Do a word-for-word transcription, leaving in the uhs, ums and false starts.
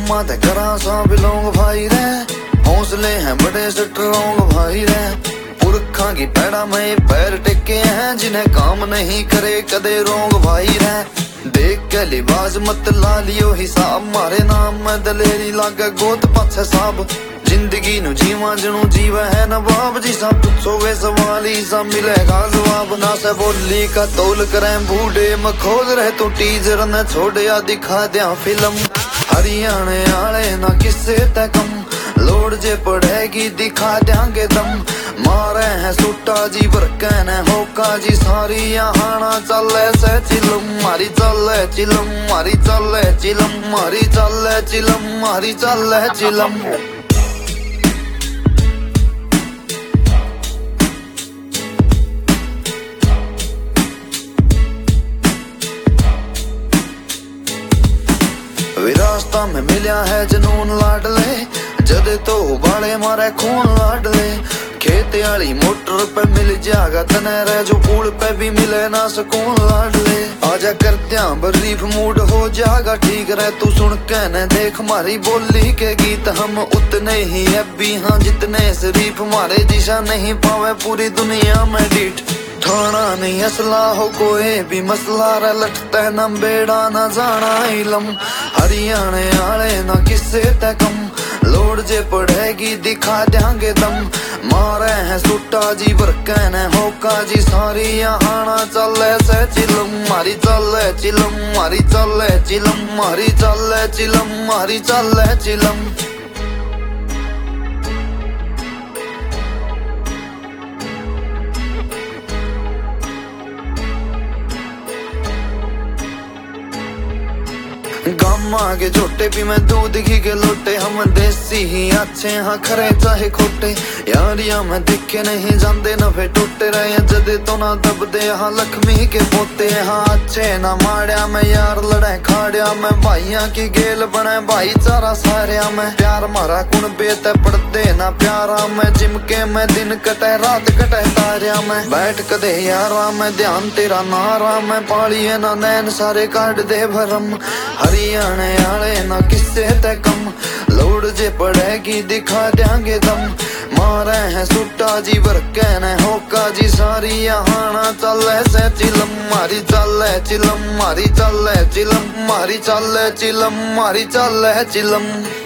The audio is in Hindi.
कम्मा ते करा सा बिलोंग भाई रे, हौसले हैं बड़े स्ट्रोंग भाई रे। पुरखा की पैड़ा में पैर टेके हैं, जिन्हें काम नहीं करे कदे रोंग भाई रे। देख के लिबास मत ला लियो हिसाब, मारे नाम में दलेरी लागे गोत पाछे साब। जिंदगी नु जीवा जनू जीव है नवाब, जिसा पूछोगे सवाल सा मिलेगा जवाब। ना से बोली का तोल करें बूढ़े मखोल रहे तो टीजर न छोड़या दिखा दिया फिल्म। हरियाणे आले ना किससे तय कम, लोड जे पड़ेगी दिखा देंगे दम। मारे हैं सुट्टा जी बरकन होका जी, सारी यहाँ चले से चिलम मारी चले चिलम मारी चले चिलम मारी चले चिलम मारी चले चिलम। विरासता में मिला है जनून लाडले, जदे तो बाले मारे खून लाडले। खेत आली मोटर पे मिल जाएगा तने रह, जो पुल पे भी मिले ना सुकून लाडले। आजा करत्या बरीफ मूड हो जाएगा ठीक रहे, तू सुन के न देख मारी बोली के गीत। हम उतने ही अभी हाँ जितने शरीफ, मारे दिशा नहीं पावे पूरी दुनिया में डीठ। थाना नहीं असला हो कोई भी मसला रे, लटते न बेड़ा न जाना इलम। हरियाणे आले ना किससे तय कम, लोड जे पड़ेगी दिखा देंगे दम। मारे हैं सुट्टा जी बरकन होका जी, सारी यहाँ चले से चिलम मारी चले चिलम मारी चले चिलम मारी चले चिलम मारी चले चिलम। गामा के छोटे भी मैं दूध घी के लोटे, हम देसी ही अच्छे हाँ खरे चाहे खोटे। यारिया में दिखे नहीं जाते नफे टूटे रहे, जदे तो ना दबदे हाँ लक्ष्मी के पोते। हाँ अच्छे ना माड़िया में यार लड़े खाड़िया में, भाइया की गेल बने भाईचारा सारिया में। प्यार मारा कुण बेते पड़ते ना प्यारा में, जिमके में दिन कटे रात कटे तारिया में। बैठ कदे यारा में ध्यान तेरा नारा में, पालिए ना नैन सारे काट दे भरम। हरियाणे आले ना किससे तय कम, लोड जे पड़ेगी दिखा देंगे दम। मारे हैं सुट्टा जी बरकन होका जी, सारी यहाँ चले से चिलम मारी चले चिलम मारी चले चिलम मारी चले चिलम मारी चले चिलम।